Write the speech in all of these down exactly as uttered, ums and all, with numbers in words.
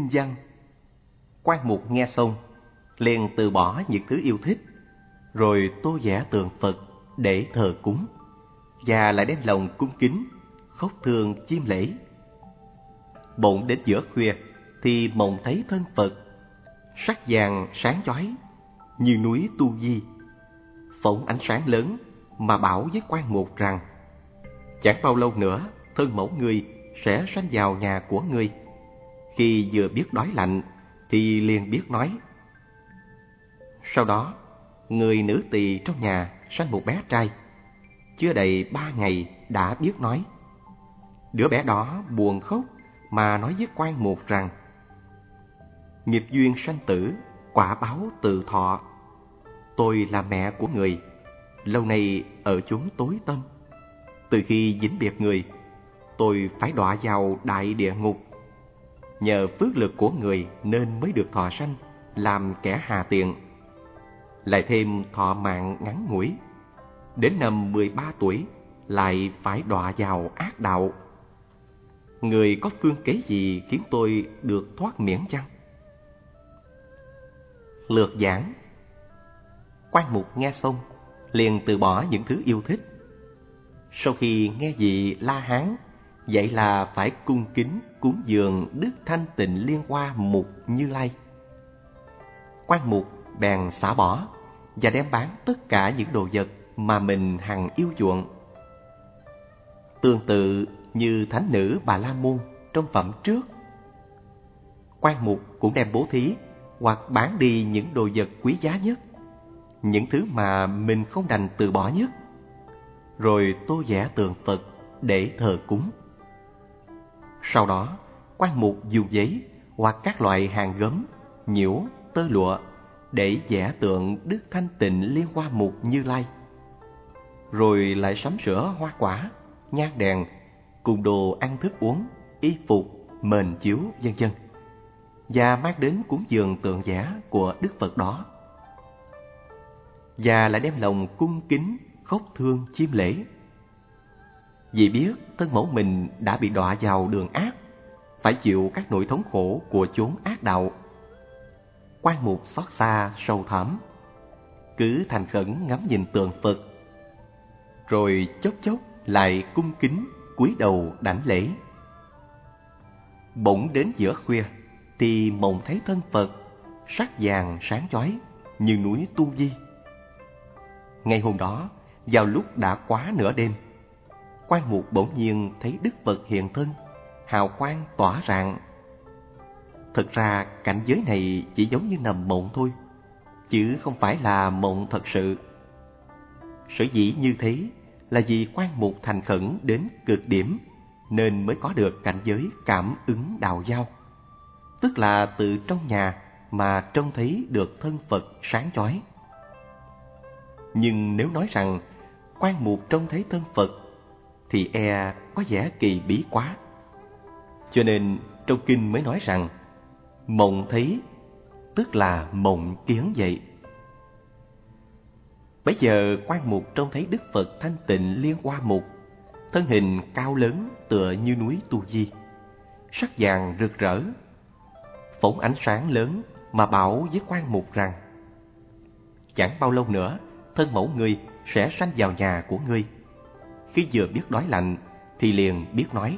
văn. Quan Mục nghe xong liền từ bỏ những thứ yêu thích, rồi tô vẽ tượng Phật để thờ cúng, và lại đem lòng cung kính khóc thương chiêm lễ. Bỗng đến giữa khuya thì mộng thấy thân Phật sắc vàng sáng chói như núi Tu Di, phóng ánh sáng lớn mà bảo với Quan Mục rằng chẳng bao lâu nữa thân mẫu ngươi sẽ sanh vào nhà của ngươi. Khi vừa biết đói lạnh thì liền biết nói. Sau đó người nữ tỳ trong nhà sanh một bé trai, chưa đầy ba ngày đã biết nói. Đứa bé đó buồn khóc mà nói với Quan Mục rằng: nghiệp duyên sanh tử, quả báo tự thọ. Tôi là mẹ của người, lâu nay ở chốn tối tăm. Từ khi dính biệt người, tôi phải đọa vào đại địa ngục. Nhờ phước lực của người nên mới được thọ sanh làm kẻ hà tiện. Lại thêm thọ mạng ngắn ngủi, đến năm mười ba tuổi lại phải đọa vào ác đạo. Người có phương kế gì khiến tôi được thoát miễn chăng? Lược giảng. Quan Mục nghe xong liền từ bỏ những thứ yêu thích. Sau khi nghe vị La Hán vậy là phải cung kính cúng dường Đức Thanh Tịnh Liên Hoa Mục Như Lai, Quan Mục bèn xả bỏ và đem bán tất cả những đồ vật mà mình hằng yêu chuộng. Tương tự như thánh nữ Bà La Môn trong phẩm trước, Quan Mục cũng đem bố thí hoặc bán đi những đồ vật quý giá nhất, những thứ mà mình không đành từ bỏ nhất, rồi tô vẽ tượng Phật để thờ cúng. Sau đó Quan Mục dùng giấy hoặc các loại hàng gấm, nhiễu, tơ lụa để vẽ tượng Đức Thanh Tịnh Liên Hoa Mục Như Lai, rồi lại sắm sửa hoa quả, nhang đèn cùng đồ ăn thức uống, y phục, mền chiếu vân vân, và mang đến cúng dường tượng vẽ của Đức Phật đó, và lại đem lòng cung kính khóc thương chiêm lễ. Vì biết thân mẫu mình đã bị đọa vào đường ác, phải chịu các nỗi thống khổ của chốn ác đạo, Quan Mục xót xa sâu thẳm, cứ thành khẩn ngắm nhìn tượng Phật, rồi chốc chốc lại cung kính cúi đầu đảnh lễ. Bỗng đến giữa khuya thì mộng thấy thân Phật sắc vàng sáng chói như núi Tu Di. Ngày hôm đó, vào lúc đã quá nửa đêm, Quan Mục bỗng nhiên thấy Đức Phật hiện thân, hào quang tỏa rạng. Thực ra cảnh giới này chỉ giống như nằm mộng thôi, chứ không phải là mộng thật sự. Sở dĩ như thế là vì Quan Mục thành khẩn đến cực điểm, nên mới có được cảnh giới cảm ứng đạo giao, tức là từ trong nhà mà trông thấy được thân Phật sáng chói. Nhưng nếu nói rằng Quan Mục trông thấy thân Phật thì e có vẻ kỳ bí quá. Cho nên trong kinh mới nói rằng mộng thấy tức là mộng kiến vậy. Bấy giờ Quan Mục trông thấy Đức Phật Thanh Tịnh Liên Hoa Mục, thân hình cao lớn tựa như núi Tu Di, sắc vàng rực rỡ, phóng ánh sáng lớn mà bảo với Quan Mục rằng: chẳng bao lâu nữa thân mẫu ngươi sẽ sanh vào nhà của ngươi. Khi vừa biết đói lạnh thì liền biết nói.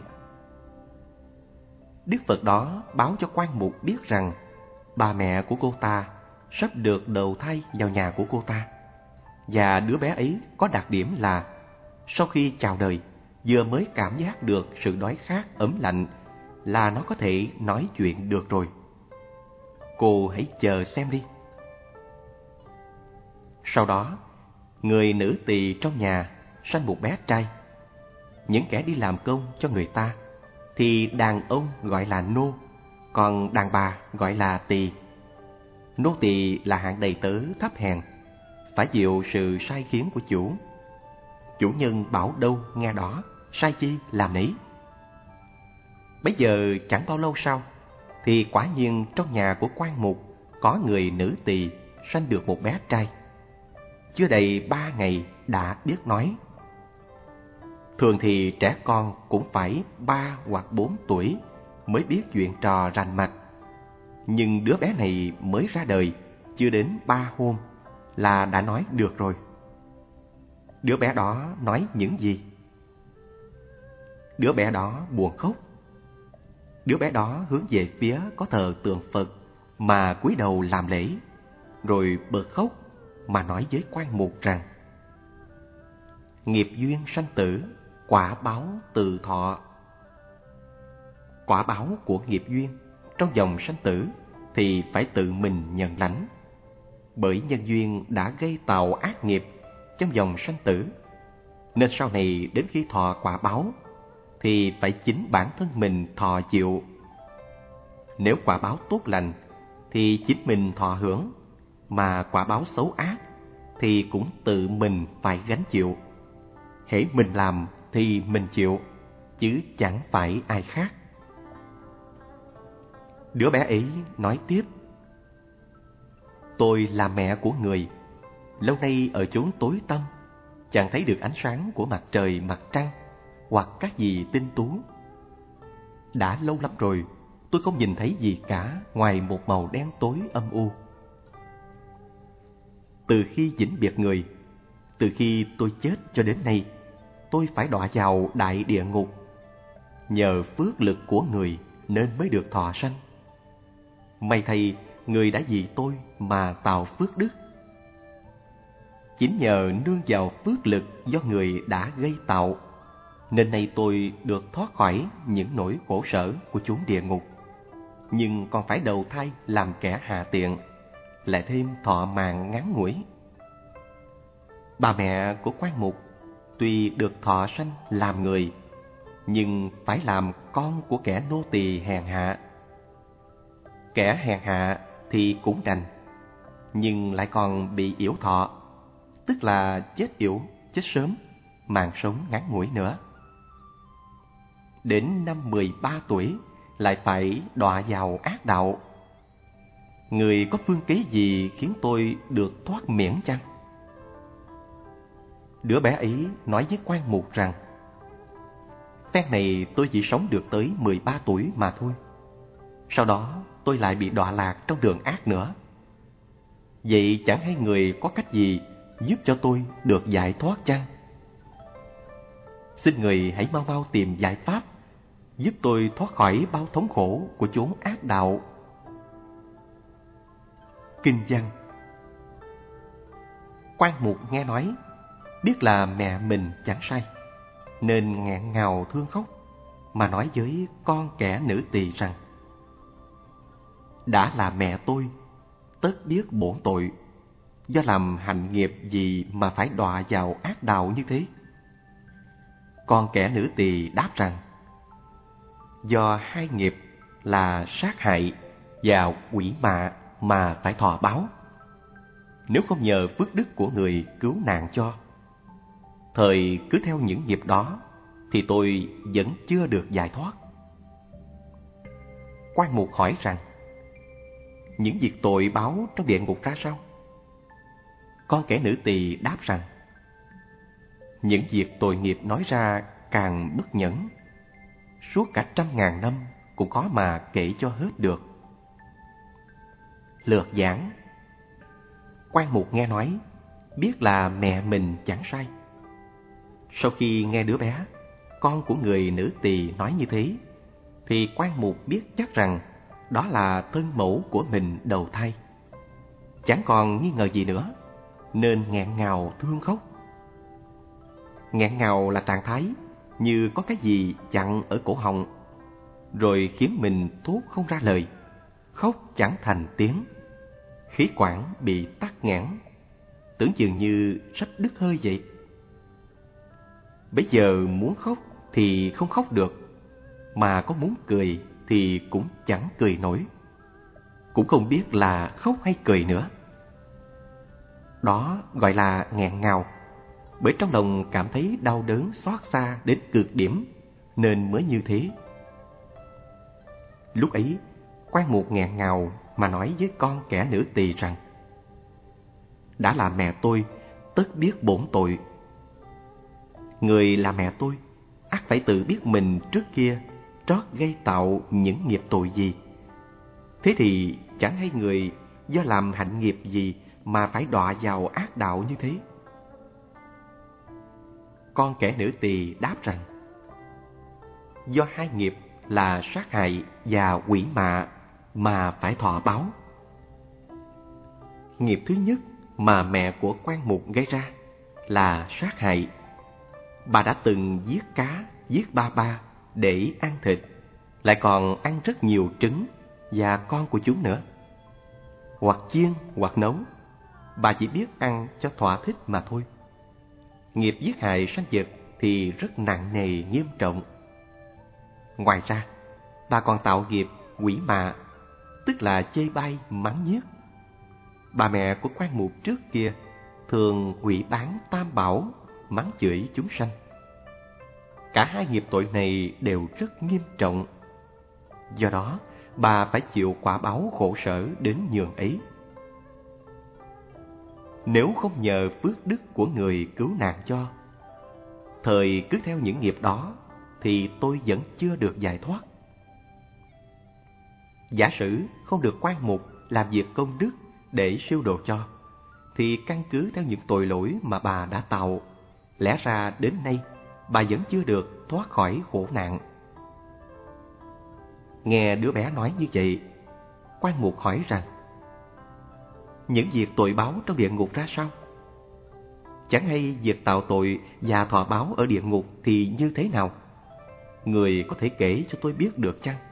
Đức Phật đó báo cho Quan Mục biết rằng bà mẹ của cô ta sắp được đầu thai vào nhà của cô ta, và đứa bé ấy có đặc điểm là sau khi chào đời vừa mới cảm giác được sự đói khát ấm lạnh là nó có thể nói chuyện được rồi. Cô hãy chờ xem đi. Sau đó, người nữ tỳ trong nhà sanh một bé trai. Những kẻ đi làm công cho người ta thì đàn ông gọi là nô, còn đàn bà gọi là tỳ. Nô tỳ là hạng đầy tớ thấp hèn, phải chịu sự sai khiến của chủ. Chủ nhân bảo đâu nghe đó, sai chi làm nấy. Bây giờ chẳng bao lâu sau thì quả nhiên trong nhà của Quan Mục có người nữ tỳ sanh được một bé trai. Chưa đầy ba ngày đã biết nói. Thường thì trẻ con cũng phải ba hoặc bốn tuổi mới biết chuyện trò rành mạch, Nhưng đứa bé này mới ra đời, chưa đến ba hôm là đã nói được rồi. Đứa bé đó nói những gì? Đứa bé đó buồn khóc. Đứa bé đó hướng về phía có thờ tượng Phật mà cúi đầu làm lễ, rồi bật khóc mà nói với quan mục rằng: nghiệp duyên sanh tử, quả báo tự thọ. Quả báo của nghiệp duyên trong dòng sanh tử thì phải tự mình nhận lãnh. Bởi nhân duyên đã gây tạo ác nghiệp trong dòng sanh tử, nên sau này đến khi thọ quả báo thì phải chính bản thân mình thọ chịu. Nếu quả báo tốt lành thì chính mình thọ hưởng, mà quả báo xấu ác thì cũng tự mình phải gánh chịu. Hễ mình làm thì mình chịu, chứ chẳng phải ai khác. Đứa bé ấy nói tiếp: tôi là mẹ của người, lâu nay ở chốn tối tăm, chẳng thấy được ánh sáng của mặt trời mặt trăng hoặc các gì tinh tú. Đã lâu lắm rồi tôi không nhìn thấy gì cả ngoài một màu đen tối âm u. Từ khi vĩnh biệt người, từ khi tôi chết cho đến nay, tôi phải đọa vào đại địa ngục. Nhờ phước lực của người nên mới được thọ sanh. May thay người đã vì tôi mà tạo phước đức. Chính nhờ nương vào phước lực do người đã gây tạo, nên nay tôi được thoát khỏi những nỗi khổ sở của chốn địa ngục. Nhưng còn phải đầu thai làm kẻ hạ tiện, lại thêm thọ mạng ngắn ngủi. Bà mẹ của quan mục tuy được thọ sanh làm người, nhưng phải làm con của kẻ nô tỳ hèn hạ. Kẻ hèn hạ thì cũng đành, nhưng lại còn bị yểu thọ, tức là chết yểu, chết sớm, mạng sống ngắn ngủi nữa. Đến năm mười ba tuổi lại phải đọa vào ác đạo. Người có phương kế gì khiến tôi được thoát miễn chăng? Đứa bé ấy nói với quan mục rằng: phen này tôi chỉ sống được tới mười ba tuổi mà thôi. Sau đó tôi lại bị đọa lạc trong đường ác nữa. Vậy chẳng hay người có cách gì giúp cho tôi được giải thoát chăng? Xin người hãy mau mau tìm giải pháp, giúp tôi thoát khỏi bao thống khổ của chốn ác đạo. Kinh văn. Quan mục nghe nói, biết là mẹ mình chẳng sai, nên nghẹn ngào thương khóc, mà nói với con kẻ nữ tỳ rằng: đã là mẹ tôi, tất biết bổn tội, do làm hạnh nghiệp gì mà phải đọa vào ác đạo như thế? Con kẻ nữ tỳ đáp rằng: do hai nghiệp là sát hại và quỷ mạ mà phải thọ báo. Nếu không nhờ phước đức của người cứu nạn cho, thời cứ theo những nghiệp đó, thì tôi vẫn chưa được giải thoát. Quan mục hỏi rằng: những việc tội báo trong địa ngục ra sao? Con kẻ nữ tỳ đáp rằng: những việc tội nghiệp nói ra càng bất nhẫn, suốt cả trăm ngàn năm cũng khó mà kể cho hết được. Lược giảng. Quan mục nghe nói, biết là mẹ mình chẳng sai. Sau khi nghe đứa bé, con của người nữ tỳ nói như thế, thì quan mục biết chắc rằng đó là thân mẫu của mình đầu thai. Chẳng còn nghi ngờ gì nữa, nên nghẹn ngào thương khóc. Nghẹn ngào là trạng thái như có cái gì chặn ở cổ họng, rồi khiến mình thốt không ra lời, khóc chẳng thành tiếng, khí quản bị tắc nghẽn, tưởng chừng như sắp đứt hơi vậy. Bây giờ muốn khóc thì không khóc được, mà có muốn cười thì cũng chẳng cười nổi, cũng không biết là khóc hay cười nữa. Đó gọi là nghẹn ngào, bởi trong lòng cảm thấy đau đớn xót xa đến cực điểm, nên mới như thế. Lúc ấy, quan mục nghẹn ngào mà nói với con kẻ nữ tỳ rằng: đã là mẹ tôi, tất biết bổn tội. Người là mẹ tôi, ắt phải tự biết mình trước kia trót gây tạo những nghiệp tội gì. Thế thì chẳng hay người do làm hạnh nghiệp gì mà phải đọa vào ác đạo như thế? Con kẻ nữ tỳ đáp rằng, do hai nghiệp là sát hại và quỷ mạ mà phải thọ báo. Nghiệp thứ nhất mà mẹ của quan mục gây ra là sát hại. Bà đã từng giết cá, giết ba ba để ăn thịt, lại còn ăn rất nhiều trứng và con của chúng nữa. Hoặc chiên hoặc nấu, bà chỉ biết ăn cho thỏa thích mà thôi. Nghiệp giết hại sanh vật thì rất nặng nề nghiêm trọng. Ngoài ra, bà còn tạo nghiệp quỷ mạ, tức là chê bai mắng nhiếc. Bà mẹ của quan mục trước kia thường hủy bán tam bảo, mắng chửi chúng sanh. Cả hai nghiệp tội này đều rất nghiêm trọng. Do đó, bà phải chịu quả báo khổ sở đến nhường ấy. Nếu không nhờ phước đức của người cứu nạn cho, thời cứ theo những nghiệp đó, thì tôi vẫn chưa được giải thoát. Giả sử không được quan mục làm việc công đức để siêu độ cho, thì căn cứ theo những tội lỗi mà bà đã tạo, lẽ ra đến nay bà vẫn chưa được thoát khỏi khổ nạn. Nghe đứa bé nói như vậy, quan mục hỏi rằng, những việc tội báo trong địa ngục ra sao? Chẳng hay việc tạo tội và thọ báo ở địa ngục thì như thế nào? Người có thể kể cho tôi biết được chăng?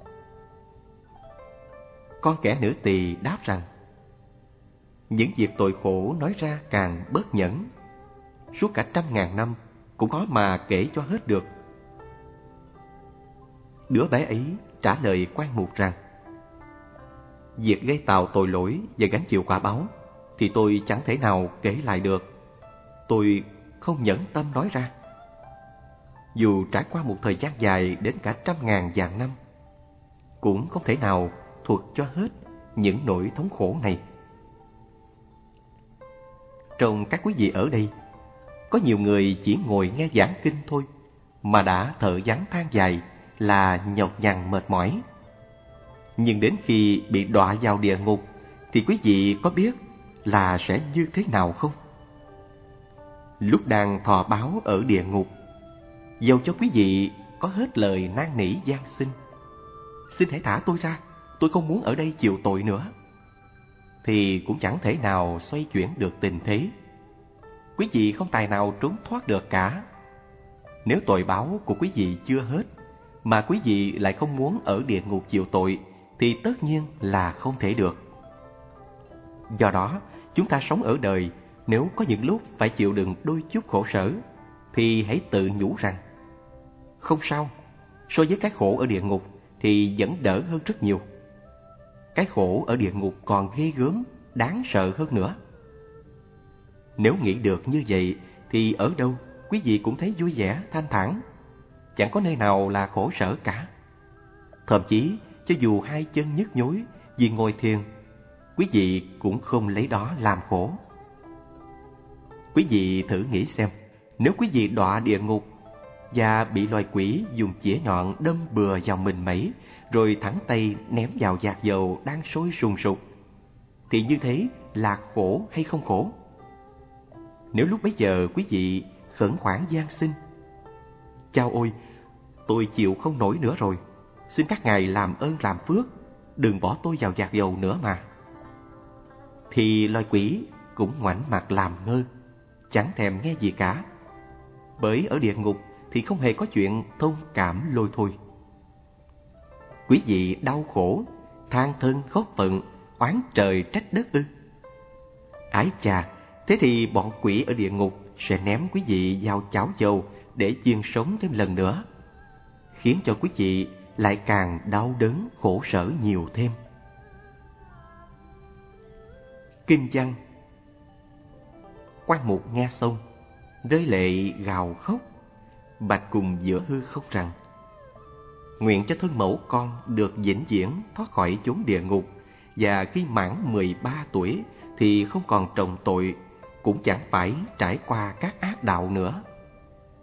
Con kẻ nữ tỳ đáp rằng, những việc tội khổ nói ra càng bớt nhẫn, suốt cả trăm ngàn năm cũng khó mà kể cho hết được. Đứa bé ấy trả lời quan mục rằng, việc gây tạo tội lỗi và gánh chịu quả báo thì tôi chẳng thể nào kể lại được. Tôi không nhẫn tâm nói ra. Dù trải qua một thời gian dài đến cả trăm ngàn vạn năm, cũng không thể nào thuật cho hết những nỗi thống khổ này. Trong các quý vị ở đây, có nhiều người chỉ ngồi nghe giảng kinh thôi mà đã thở vắng than dài là nhọc nhằn mệt mỏi. Nhưng đến khi bị đọa vào địa ngục thì quý vị có biết là sẽ như thế nào không? Lúc đang thọ báo ở địa ngục, dầu cho quý vị có hết lời năn nỉ van xin, xin hãy thả tôi ra, tôi không muốn ở đây chịu tội nữa, thì cũng chẳng thể nào xoay chuyển được tình thế. Quý vị không tài nào trốn thoát được cả. Nếu tội báo của quý vị chưa hết, mà quý vị lại không muốn ở địa ngục chịu tội, thì tất nhiên là không thể được. Do đó, chúng ta sống ở đời, nếu có những lúc phải chịu đựng đôi chút khổ sở, thì hãy tự nhủ rằng, không sao, so với cái khổ ở địa ngục thì vẫn đỡ hơn rất nhiều. Cái khổ ở địa ngục còn ghê gớm, đáng sợ hơn nữa. Nếu nghĩ được như vậy, thì ở đâu quý vị cũng thấy vui vẻ, thanh thản. Chẳng có nơi nào là khổ sở cả. Thậm chí, cho dù hai chân nhức nhối vì ngồi thiền, quý vị cũng không lấy đó làm khổ. Quý vị thử nghĩ xem, nếu quý vị đọa địa ngục và bị loài quỷ dùng chĩa nhọn đâm bừa vào mình mẩy, rồi thẳng tay ném vào vạc dầu đang sôi sùng sục, thì như thế là khổ hay không khổ? Nếu lúc bấy giờ quý vị khẩn khoản van xin, chao ôi, tôi chịu không nổi nữa rồi, xin các ngài làm ơn làm phước, đừng bỏ tôi vào vạc dầu nữa mà, thì loài quỷ cũng ngoảnh mặt làm ngơ, chẳng thèm nghe gì cả. Bởi ở địa ngục thì không hề có chuyện thông cảm lôi thôi. Quý vị đau khổ, than thân khóc phận, oán trời trách đất ư? Ái chà, thế thì bọn quỷ ở địa ngục sẽ ném quý vị vào chảo dầu để chiên sống thêm lần nữa, khiến cho quý vị lại càng đau đớn khổ sở nhiều thêm. Kinh văn. Quan mục nghe xong, rơi lệ gào khóc, bạch cùng giữa hư không rằng, nguyện cho thân mẫu con được vĩnh viễn thoát khỏi chốn địa ngục, và khi mãn mười ba tuổi thì không còn trồng tội, cũng chẳng phải trải qua các ác đạo nữa.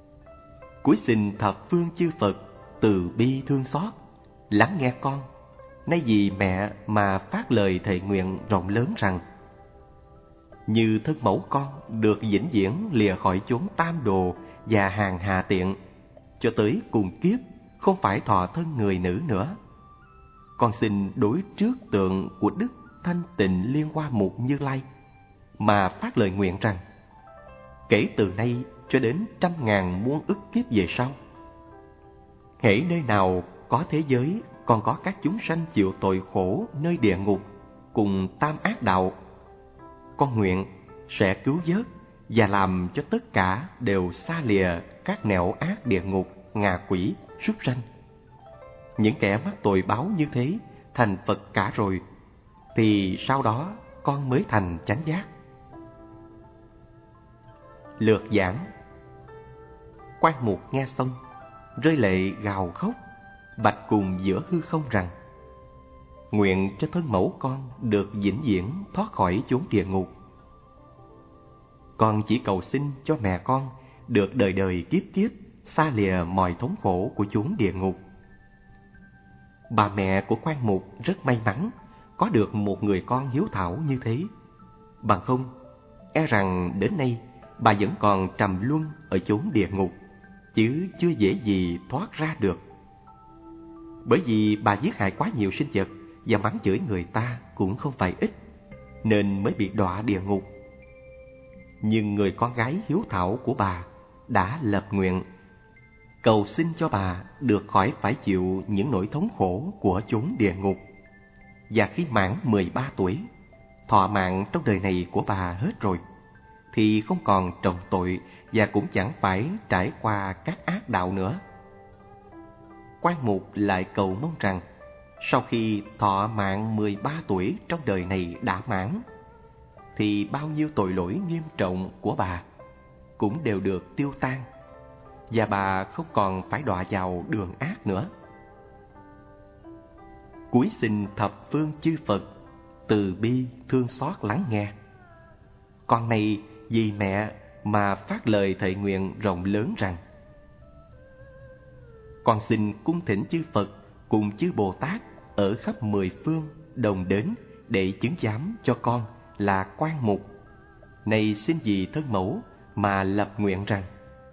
Cúi xin thập phương chư Phật từ bi thương xót, lắng nghe con, nay vì mẹ mà phát lời thệ nguyện rộng lớn rằng: như thân mẫu con được vĩnh viễn lìa khỏi chốn tam đồ và hàng hạ tiện, cho tới cùng kiếp không phải thọ thân người nữ nữa. Con xin đối trước tượng của Đức Thanh Tịnh Liên Hoa Mục Như Lai mà phát lời nguyện rằng: kể từ nay cho đến trăm ngàn muôn ức kiếp về sau, hễ nơi nào có thế giới còn có các chúng sanh chịu tội khổ nơi địa ngục cùng tam ác đạo, con nguyện sẽ cứu vớt và làm cho tất cả đều xa lìa các nẻo ác địa ngục, ngạ quỷ, súc sanh. Những kẻ mắc tội báo như thế thành Phật cả rồi, thì sau đó con mới thành chánh giác. Lược giảng. Quan Mục nghe xong, rơi lệ gào khóc, bạch cùng giữa hư không rằng: nguyện cho thân mẫu con được vĩnh viễn thoát khỏi chốn địa ngục. Con chỉ cầu xin cho mẹ con được đời đời kiếp kiếp xa lìa mọi thống khổ của chốn địa ngục. Bà mẹ của Quan Mục rất may mắn có được một người con hiếu thảo như thế. Bằng không, e rằng đến nay bà vẫn còn trầm luân ở chốn địa ngục, chứ chưa dễ gì thoát ra được. Bởi vì bà giết hại quá nhiều sinh vật và mắng chửi người ta cũng không phải ít, nên mới bị đọa địa ngục. Nhưng người con gái hiếu thảo của bà đã lập nguyện cầu xin cho bà được khỏi phải chịu những nỗi thống khổ của chốn địa ngục. Và khi mãn mười ba tuổi, thọ mạng trong đời này của bà hết rồi, thì không còn trọng tội và cũng chẳng phải trải qua các ác đạo nữa. Quan Mục lại cầu mong rằng sau khi thọ mạng mười ba tuổi trong đời này đã mãn, thì bao nhiêu tội lỗi nghiêm trọng của bà cũng đều được tiêu tan, và bà không còn phải đọa vào đường ác nữa. Cúi xin thập phương chư Phật từ bi thương xót lắng nghe. Con này vì mẹ mà phát lời thệ nguyện rộng lớn rằng: con xin cung thỉnh chư Phật cùng chư Bồ Tát ở khắp mười phương đồng đến để chứng giám cho con là Quan Mục. Này xin vì thân mẫu mà lập nguyện rằng: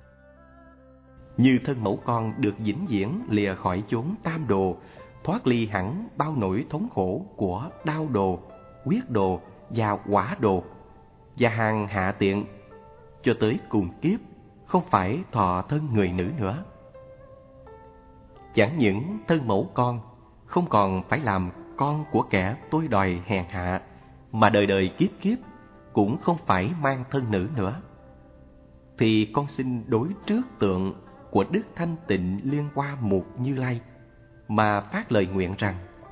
như thân mẫu con được vĩnh viễn lìa khỏi chốn tam đồ, thoát ly hẳn bao nỗi thống khổ của đao đồ, huyết đồ và quả đồ và hàng hạ tiện, cho tới cùng kiếp không phải thọ thân người nữ nữa. Chẳng những thân mẫu con không còn phải làm con của kẻ tôi đòi hèn hạ, mà đời đời kiếp kiếp cũng không phải mang thân nữ nữa. Thì con xin đối trước tượng của Đức Thanh Tịnh Liên Hoa Mục Như Lai mà phát lời nguyện rằng: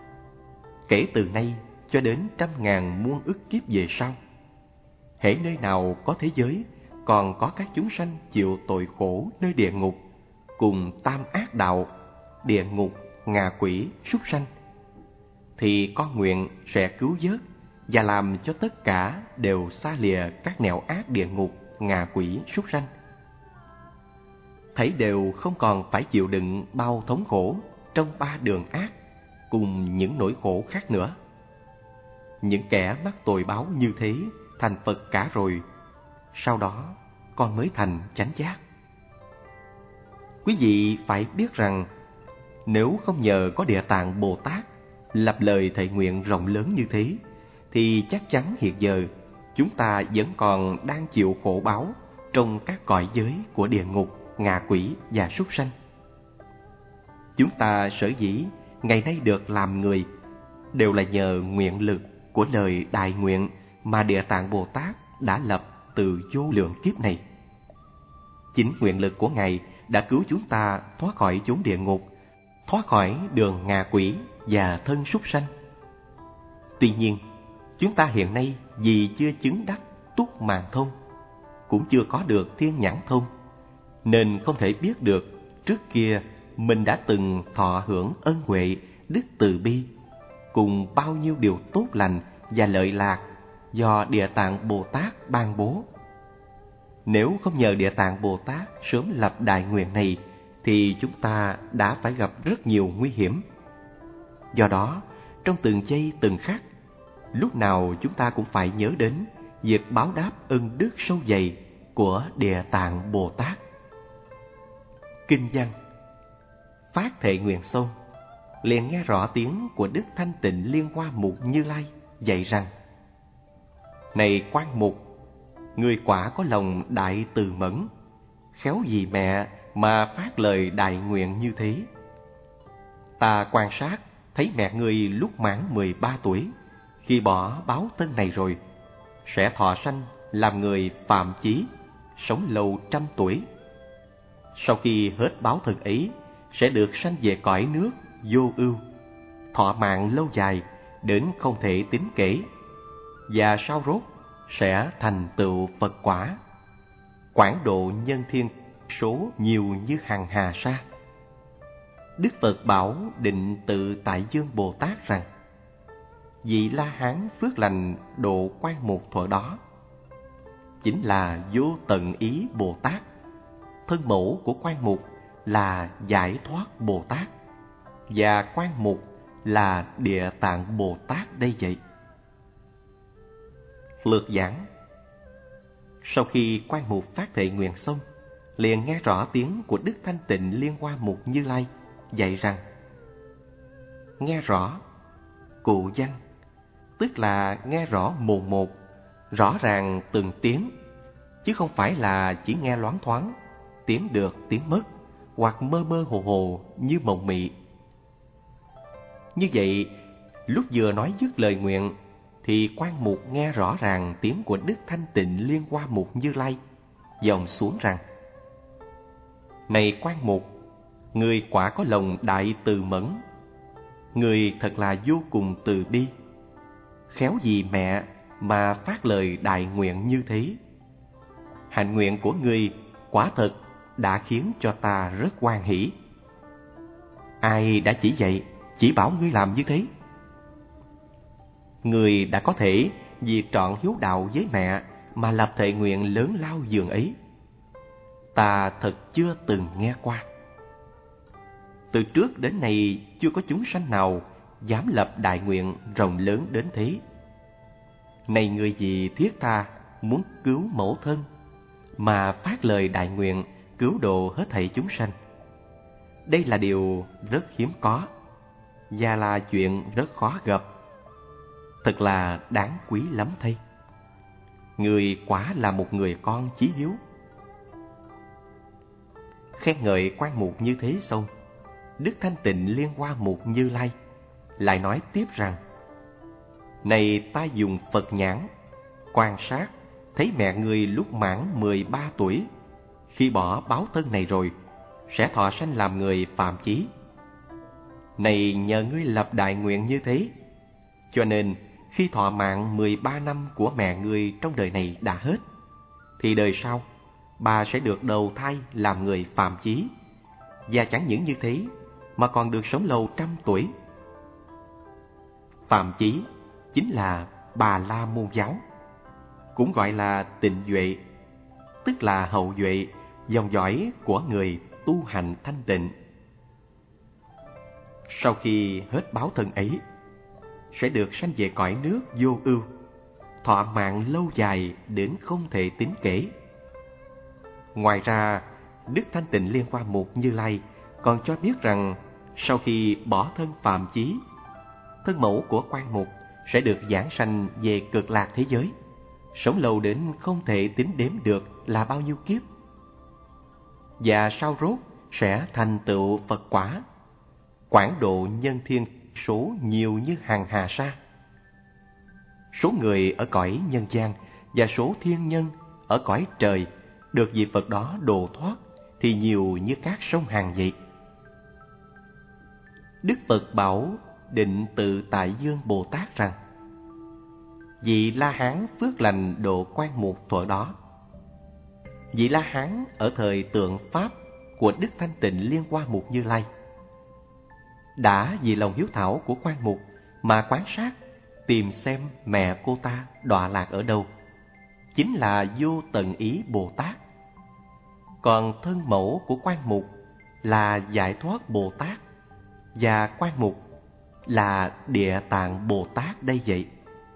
kể từ nay cho đến trăm ngàn muôn ức kiếp về sau, hễ nơi nào có thế giới còn có các chúng sanh chịu tội khổ nơi địa ngục cùng tam ác đạo, địa ngục, ngạ quỷ, súc sanh, thì con nguyện sẽ cứu vớt và làm cho tất cả đều xa lìa các nẻo ác địa ngục, ngạ quỷ, súc sanh. Thấy đều không còn phải chịu đựng bao thống khổ trong ba đường ác cùng những nỗi khổ khác nữa. Những kẻ mắc tội báo như thế thành Phật cả rồi, sau đó con mới thành chánh giác. Quý vị phải biết rằng nếu không nhờ có Địa Tạng Bồ Tát lập lời thệ nguyện rộng lớn như thế, thì chắc chắn hiện giờ chúng ta vẫn còn đang chịu khổ báo trong các cõi giới của địa ngục, ngạ quỷ và súc sanh. Chúng ta sở dĩ ngày nay được làm người đều là nhờ nguyện lực của lời đại nguyện mà Địa Tạng Bồ Tát đã lập từ vô lượng kiếp này. Chính nguyện lực của Ngài đã cứu chúng ta thoát khỏi chốn địa ngục, thoát khỏi đường ngạ quỷ và thân súc sanh. Tuy nhiên, chúng ta hiện nay vì chưa chứng đắc túc màn thông, cũng chưa có được thiên nhãn thông, nên không thể biết được trước kia mình đã từng thọ hưởng ân huệ, đức từ bi cùng bao nhiêu điều tốt lành và lợi lạc do Địa Tạng Bồ Tát ban bố. Nếu không nhờ Địa Tạng Bồ Tát sớm lập đại nguyện này, thì chúng ta đã phải gặp rất nhiều nguy hiểm. Do đó, trong từng giây từng khắc, lúc nào chúng ta cũng phải nhớ đến việc báo đáp ân đức sâu dày của Địa Tạng Bồ Tát. Kinh văn: Phát thệ nguyện xong, liền nghe rõ tiếng của Đức Thanh Tịnh Liên Hoa Mục Như Lai dạy rằng: Này Quan Mục, người quả có lòng đại từ mẫn, khéo vì mẹ mà phát lời đại nguyện như thế. Ta quan sát thấy mẹ ngươi lúc mãn mười ba tuổi, khi bỏ báo thân này rồi, sẽ thọ sanh làm người phạm chí, sống lâu trăm tuổi. Sau khi hết báo thân ấy, sẽ được sanh về cõi nước vô ưu, thọ mạng lâu dài đến không thể tính kể, và sau rốt sẽ thành tựu Phật quả, quảng độ nhân thiên số nhiều như hằng hà sa. Đức Phật bảo Định Tự Tại Dương Bồ Tát rằng: Vị La Hán phước lành độ Quan Mục thuở đó chính là Vô Tận Ý Bồ Tát. Thân mẫu của Quan Mục là Giải Thoát Bồ Tát, và Quan Mục là Địa Tạng Bồ Tát đây vậy. Lược giảng: Sau khi Quan Mục phát thệ nguyện xong, liền nghe rõ tiếng của Đức Thanh Tịnh Liên Hoa Mục Như Lai dạy rằng: Nghe rõ, cụ văn, tức là nghe rõ mồn một, rõ ràng từng tiếng, chứ không phải là chỉ nghe loáng thoáng, tiếng được tiếng mất, hoặc mơ mơ hồ hồ như mộng mị. Như vậy, lúc vừa nói dứt lời nguyện, thì Quan Mục nghe rõ ràng tiếng của Đức Thanh Tịnh Liên Hoa Mục Như Lai dòng xuống rằng: Này Quan Mục, người quả có lòng đại từ mẫn, người thật là vô cùng từ bi, khéo vì mẹ mà phát lời đại nguyện như thế. Hạnh nguyện của ngươi quả thật đã khiến cho ta rất hoan hỷ. Ai đã chỉ dạy, chỉ bảo ngươi làm như thế? Ngươi đã có thể vì trọn hiếu đạo với mẹ mà lập thệ nguyện lớn lao dường ấy, ta thật chưa từng nghe qua. Từ trước đến nay chưa có chúng sanh nào dám lập đại nguyện rộng lớn đến thế. Này người gì thiết tha muốn cứu mẫu thân mà phát lời đại nguyện cứu độ hết thảy chúng sanh, đây là điều rất hiếm có, và là chuyện rất khó gặp. Thật là đáng quý lắm thay. Người quả là một người con chí hiếu. Khen ngợi Quan Mục như thế xong, Đức Thanh Tịnh Liên Hoa Mục Như Lai lại nói tiếp rằng: Này ta dùng Phật nhãn quan sát thấy mẹ ngươi lúc mãn mười ba tuổi, khi bỏ báo thân này rồi, sẽ thọ sanh làm người phạm chí. Này nhờ ngươi lập đại nguyện như thế, cho nên khi thọ mạng mười ba năm của mẹ ngươi trong đời này đã hết, thì đời sau bà sẽ được đầu thai làm người phạm chí, và chẳng những như thế mà còn được sống lâu trăm tuổi. Phạm chí chính là Bà La Môn giáo, cũng gọi là tịnh duệ, tức là hậu duệ, dòng dõi của người tu hành thanh tịnh. Sau khi hết báo thân ấy, sẽ được sanh về cõi nước vô ưu, thọ mạng lâu dài đến không thể tính kể. Ngoài ra, Đức Thanh Tịnh Liên Hoa Mục Như Lai còn cho biết rằng sau khi bỏ thân phạm chí, thân mẫu của Quan Mục sẽ được giảng sanh về Cực Lạc thế giới, sống lâu đến không thể tính đếm được là bao nhiêu kiếp, và sau rốt sẽ thành tựu Phật quả, quảng độ nhân thiên số nhiều như hàng hà sa. Số người ở cõi nhân gian và số thiên nhân ở cõi trời được vị Phật đó độ thoát thì nhiều như các sông Hằng vậy. Đức Phật bảo Định Tự Tại Dương Bồ Tát rằng: Vị La Hán phước lành độ Quan Mục thuở đó. Vị La Hán ở thời tượng Pháp của Đức Thanh Tịnh Liên Hoa Mục Như Lai đã vì lòng hiếu thảo của Quan Mục mà quan sát tìm xem mẹ cô ta đọa lạc ở đâu, chính là Vô Tận Ý Bồ Tát. Còn thân mẫu của Quan Mục là Giải Thoát Bồ Tát, và Quan Mục là Địa Tạng Bồ Tát đây vậy.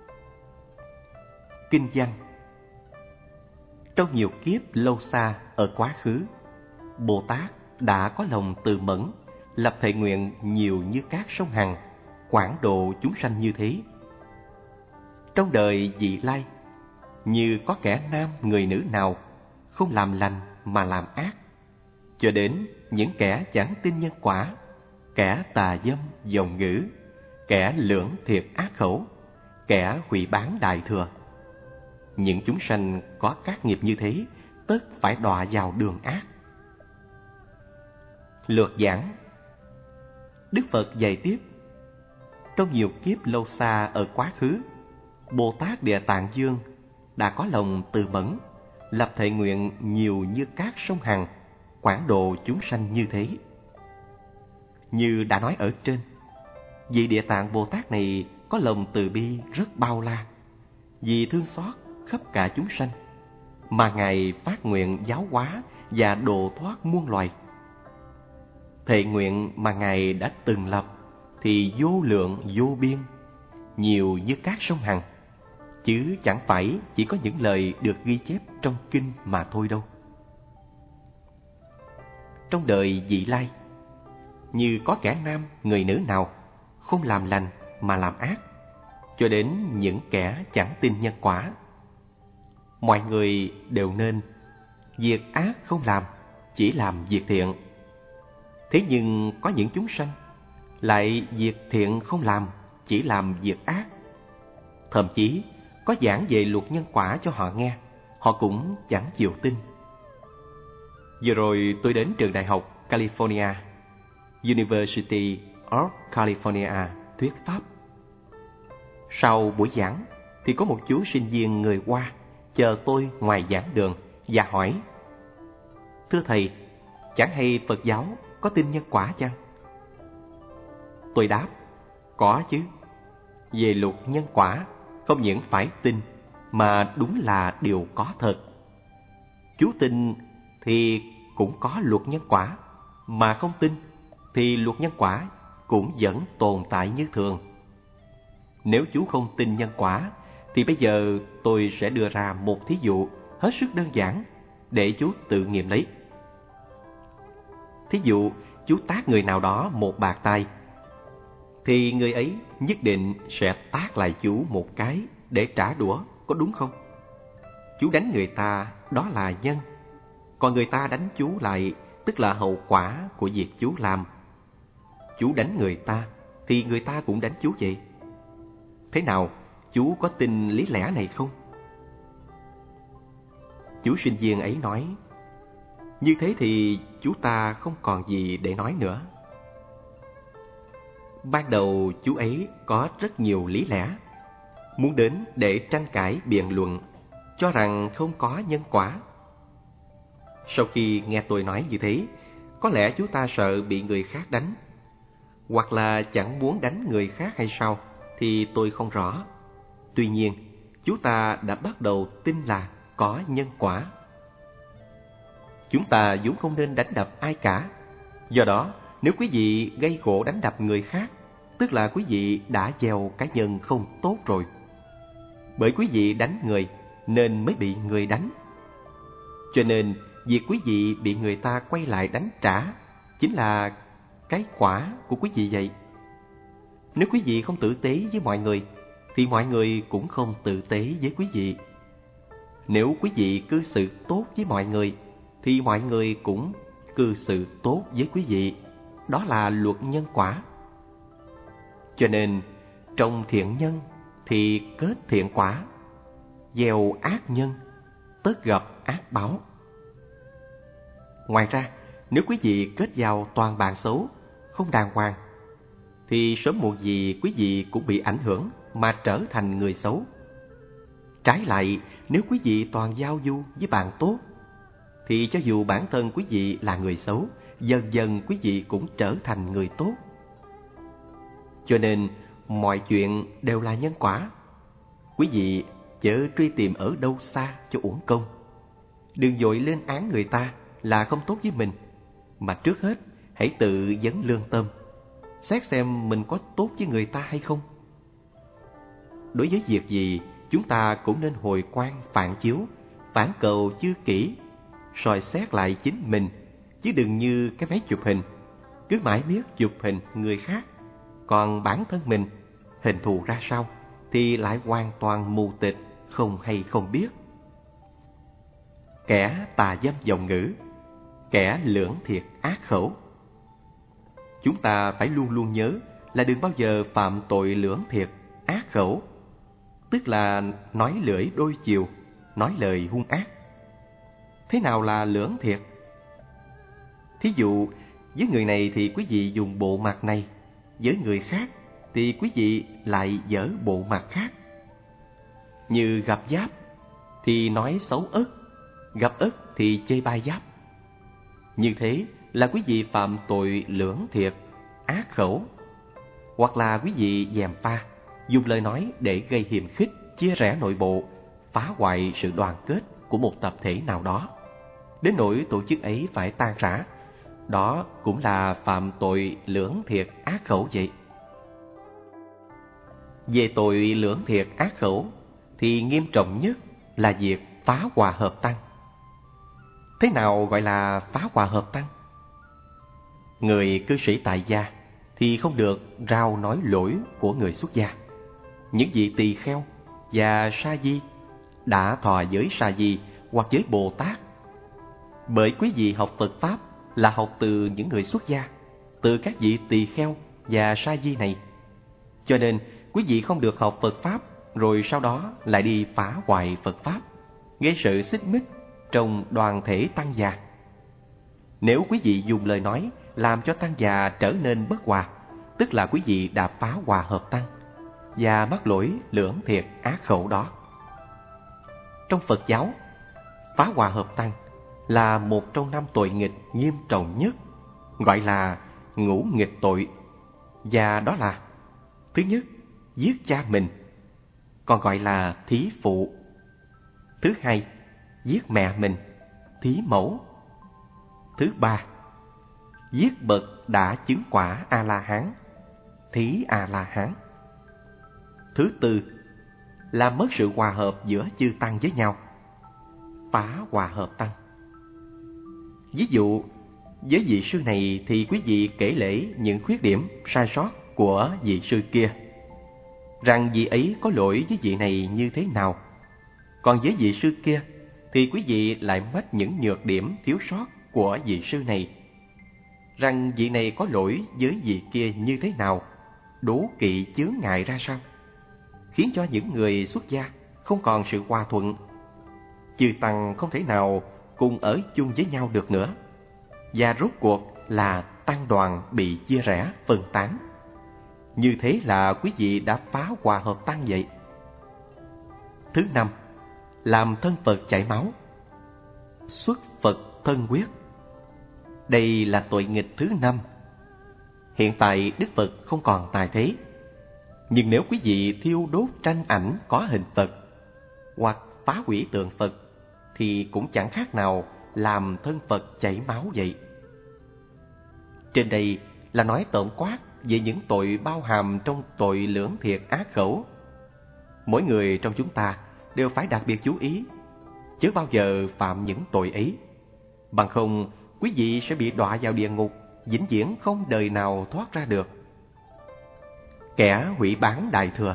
Kinh văn: trong nhiều kiếp lâu xa ở quá khứ, Bồ Tát đã có lòng từ mẫn, lập thệ nguyện nhiều như các sông Hằng, quảng độ chúng sanh như thế. Trong đời vị lai, như có kẻ nam người nữ nào không làm lành mà làm ác, cho đến những kẻ chẳng tin nhân quả, kẻ tà dâm dòng ngữ, kẻ lưỡng thiệt ác khẩu, kẻ hủy bán đại thừa. Những chúng sanh có các nghiệp như thế, tất phải đọa vào đường ác. Lược giảng: Đức Phật dạy tiếp: trong nhiều kiếp lâu xa ở quá khứ, Bồ Tát Địa Tạng Dương đã có lòng từ mẫn, lập thệ nguyện nhiều như các sông Hằng, quảng độ chúng sanh như thế. Như đã nói ở trên, vị Địa Tạng Bồ Tát này có lòng từ bi rất bao la, vì thương xót khắp cả chúng sanh, mà Ngài phát nguyện giáo hóa và độ thoát muôn loài. Thệ nguyện mà Ngài đã từng lập thì vô lượng vô biên, nhiều như các sông Hằng, chứ chẳng phải chỉ có những lời được ghi chép trong kinh mà thôi đâu. Trong đời vị lai, như có kẻ nam người nữ nào không làm lành mà làm ác, cho đến những kẻ chẳng tin nhân quả, mọi người đều nên việc ác không làm, chỉ làm việc thiện. Thế nhưng có những chúng sanh lại việc thiện không làm, chỉ làm việc ác. Thậm chí có giảng về luật nhân quả cho họ nghe, họ cũng chẳng chịu tin. Vừa rồi tôi đến trường đại học California, University of California, thuyết pháp. Sau buổi giảng thì có một chú sinh viên người Hoa chờ tôi ngoài giảng đường và hỏi: thưa thầy, chẳng hay Phật giáo có tin nhân quả chăng? Tôi đáp: có chứ. Về luật nhân quả, không những phải tin, mà đúng là điều có thật. Chú tin thì cũng có luật nhân quả, mà không tin thì luật nhân quả cũng vẫn tồn tại như thường. Nếu chú không tin nhân quả, thì bây giờ tôi sẽ đưa ra một thí dụ hết sức đơn giản để chú tự nghiệm lấy. Thí dụ, chú tát người nào đó một bạt tai, thì người ấy nhất định sẽ tát lại chú một cái để trả đũa, có đúng không? Chú đánh người ta, đó là nhân. Còn người ta đánh chú lại, tức là hậu quả của việc chú làm. Chú đánh người ta, thì người ta cũng đánh chú vậy. Thế nào, chú có tin lý lẽ này không? Chú sinh viên ấy nói: như thế thì chú ta không còn gì để nói nữa. Ban đầu chú ấy có rất nhiều lý lẽ, muốn đến để tranh cãi biện luận, cho rằng không có nhân quả. Sau khi nghe tôi nói như thế, có lẽ chú ta sợ bị người khác đánh, hoặc là chẳng muốn đánh người khác hay sao thì tôi không rõ. Tuy nhiên, chú ta đã bắt đầu tin là có nhân quả. Chúng ta vốn không nên đánh đập ai cả. Do đó, nếu quý vị gây gổ đánh đập người khác, tức là quý vị đã gieo cái nhân không tốt rồi. Bởi quý vị đánh người nên mới bị người đánh. Cho nên, việc quý vị bị người ta quay lại đánh trả chính là cái quả của quý vị vậy. Nếu quý vị không tử tế với mọi người, thì mọi người cũng không tử tế với quý vị. Nếu quý vị cư xử tốt với mọi người, thì mọi người cũng cư xử tốt với quý vị. Đó là luật nhân quả. Cho nên, trồng thiện nhân thì kết thiện quả, gieo ác nhân tất gặp ác báo. Ngoài ra, nếu quý vị kết giao toàn bạn xấu, không đàng hoàng, thì sớm muộn gì quý vị cũng bị ảnh hưởng mà trở thành người xấu. Trái lại, nếu quý vị toàn giao du với bạn tốt, thì cho dù bản thân quý vị là người xấu, dần dần quý vị cũng trở thành người tốt. Cho nên, mọi chuyện đều là nhân quả. Quý vị chớ truy tìm ở đâu xa cho uổng công. Đừng vội lên án người ta là không tốt với mình, mà trước hết hãy tự vấn lương tâm, xét xem mình có tốt với người ta hay không. Đối với việc gì, chúng ta cũng nên hồi quan phản chiếu, phản cầu chư kỹ, soi xét lại chính mình, chứ đừng như cái máy chụp hình, cứ mãi miết chụp hình người khác, còn bản thân mình hình thù ra sao thì lại hoàn toàn mù tịt, không hay không biết. Kẻ tà dâm vọng ngữ, kẻ lưỡng thiệt ác khẩu. Chúng ta phải luôn luôn nhớ là đừng bao giờ phạm tội lưỡng thiệt ác khẩu, tức là nói lưỡi đôi chiều, nói lời hung ác. Thế nào là lưỡng thiệt? Thí dụ, với người này thì quý vị dùng bộ mặt này, với người khác thì quý vị lại dở bộ mặt khác. Như gặp giáp thì nói xấu ất, gặp ất thì chê bai giáp. Như thế là quý vị phạm tội lưỡng thiệt ác khẩu. Hoặc là quý vị gièm pha, dùng lời nói để gây hiềm khích, chia rẽ nội bộ, phá hoại sự đoàn kết của một tập thể nào đó, đến nỗi tổ chức ấy phải tan rã. Đó cũng là phạm tội lưỡng thiệt ác khẩu vậy. Về tội lưỡng thiệt ác khẩu thì nghiêm trọng nhất là việc phá hòa hợp tăng. Thế nào gọi là phá hòa hợp tăng? Người cư sĩ tại gia thì không được rao nói lỗi của người xuất gia. Những vị tỳ kheo và sa di đã thọ giới sa di hoặc giới Bồ Tát. Bởi quý vị học Phật Pháp là học từ những người xuất gia, từ các vị tỳ kheo và sa di này. Cho nên quý vị không được học Phật Pháp rồi sau đó lại đi phá hoại Phật Pháp, gây sự xích mích trong đoàn thể tăng già. Nếu quý vị dùng lời nói làm cho tăng già trở nên bất hòa, tức là quý vị đã phá hòa hợp tăng và mắc lỗi lưỡng thiệt ác khẩu đó. Trong Phật giáo, phá hòa hợp tăng là một trong năm tội nghịch nghiêm trọng nhất, gọi là ngũ nghịch tội. Và đó là: thứ nhất, giết cha mình, còn gọi là thí phụ. Thứ hai, giết mẹ mình, thí mẫu. Thứ ba, giết bậc đã chứng quả A-la-hán, thí A-la-hán. Thứ tư, làm mất sự hòa hợp giữa chư tăng với nhau, phá hòa hợp tăng. Ví dụ, với vị sư này thì quý vị kể lể những khuyết điểm sai sót của vị sư kia, rằng vị ấy có lỗi với vị này như thế nào. Còn với vị sư kia thì quý vị lại mách những nhược điểm thiếu sót của vị sư này, rằng vị này có lỗi với vị kia như thế nào, đố kỵ chướng ngại ra sao, khiến cho những người xuất gia không còn sự hòa thuận. Chư tăng không thể nào cùng ở chung với nhau được nữa, và rốt cuộc là tăng đoàn bị chia rẽ phân tán. Như thế là quý vị đã phá hòa hợp tăng vậy. Thứ năm, làm thân Phật chảy máu, xuất Phật thân huyết. Đây là tội nghịch thứ năm. Hiện tại Đức Phật không còn tại thế, nhưng nếu quý vị thiêu đốt tranh ảnh có hình Phật hoặc phá hủy tượng Phật thì cũng chẳng khác nào làm thân Phật chảy máu vậy. Trên đây là nói tổng quát về những tội bao hàm trong tội lưỡng thiệt ác khẩu. Mỗi người trong chúng ta đều phải đặc biệt chú ý, chứ bao giờ phạm những tội ấy. Bằng không, quý vị sẽ bị đọa vào địa ngục, vĩnh viễn không đời nào thoát ra được. Kẻ hủy bán Đại Thừa.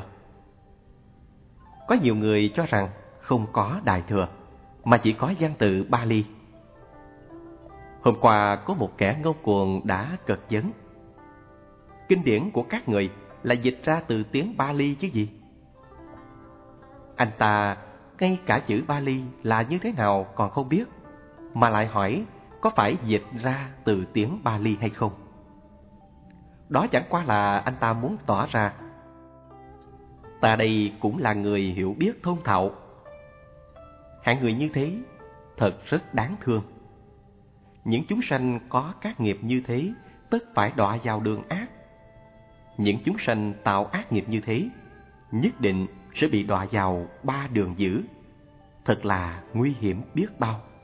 Có nhiều người cho rằng không có Đại Thừa, mà chỉ có văn tự Bali. Hôm qua có một kẻ ngông cuồng đã cật vấn: kinh điển của các người là dịch ra từ tiếng Bali chứ gì? Anh ta ngay cả chữ Bali là như thế nào còn không biết, mà lại hỏi có phải dịch ra từ tiếng Bali hay không. Đó chẳng qua là anh ta muốn tỏ ra ta đây cũng là người hiểu biết thông thạo. Hạng người như thế thật rất đáng thương. Những chúng sanh có các nghiệp như thế tất phải đọa vào đường ác. Những chúng sanh tạo ác nghiệp như thế nhất định sẽ bị đọa vào ba đường dữ. Thật là nguy hiểm biết bao.